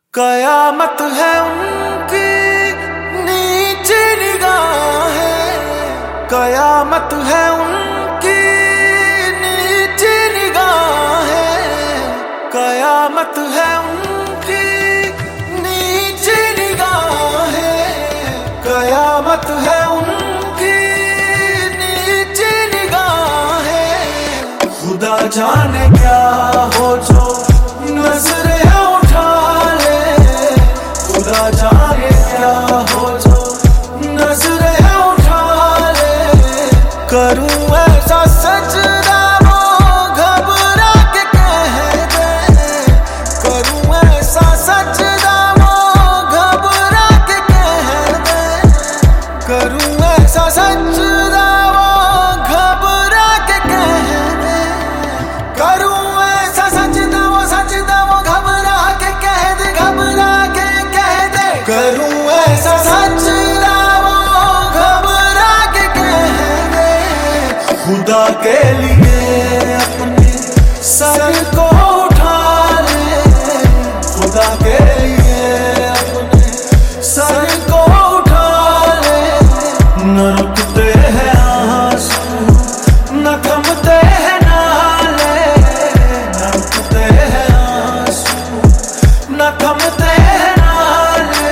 कयामत है उनकी नीची निगाहें, कयामत है उनकी नीची निगाहें, कयामत है उनकी नीची निगाहें, कयामत है उनकी नीची निगाहें। खुदा जाने क्या हो जो नजरें उठा ले, खुदा जाने क्या हो जो नजरें उठा ले। करूं ऐसा सजदा वो घबरा के कह दे, करूं ऐसा सजदा वो घबरा के कह दे, करूं ऐसा सजदा वो घबरा के कह दे, करूं ऐसा सजदा वो घबरा के कह दे, घबरा के कह दे, करूं ऐसा सजदा वो घबरा के कह दे। खुदा के लिए अपने सर को उठा ले, खुदा के लिए अपने सर को उठा ले। न रुकते हैं आंसू, न थमते हैं नाले, न रुकते हैं आंसू, न थमते हैं नाले।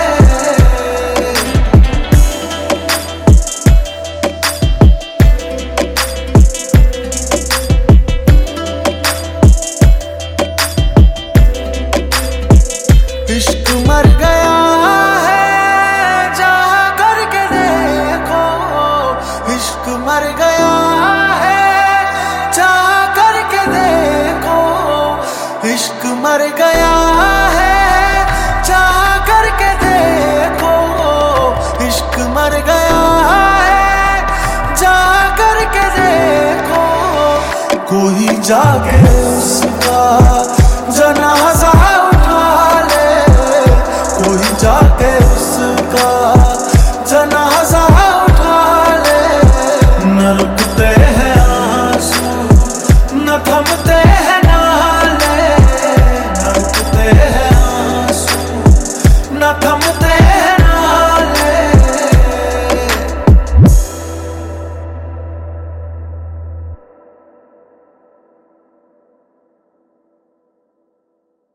इश्क मर गया है जा करके देखो, इश्क मर गया है जा करके देखो, इश्क मर गया है जा करके देखो, इश्क मर गया है जा करके देखो। कोई जाके उसका जनाजा